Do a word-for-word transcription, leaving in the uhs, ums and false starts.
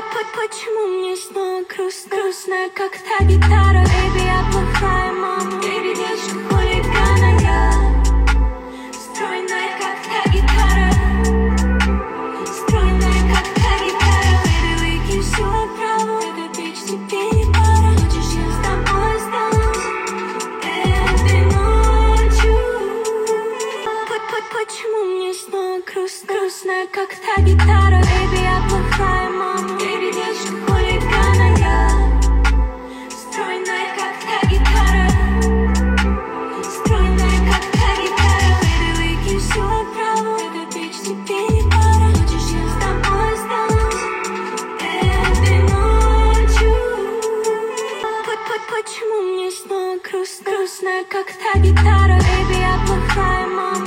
Почему мне снова грустно, грустно, как та гитара? Baby, я плохая мама. Baby, девочка хулигана, я стройная, как та гитара. Стройная, как та гитара. Baby, выкинь всю оправу. Эта бич тебе не пара. Хочешь, я с тобой останусь этой ночью? Почему мне снова грустно, грустно, как та гитара? Baby, я плохая мама. Baby, девочка хулигана, я стройная, как та гитара. Стройная, как та гитара. Baby, выкинь всю оправу. Эта бич тебе не пара. Хочешь, я с тобой останусь этой ночью? Почему мне снова грустно, грустно, как та гитара? Baby, я плохая мама.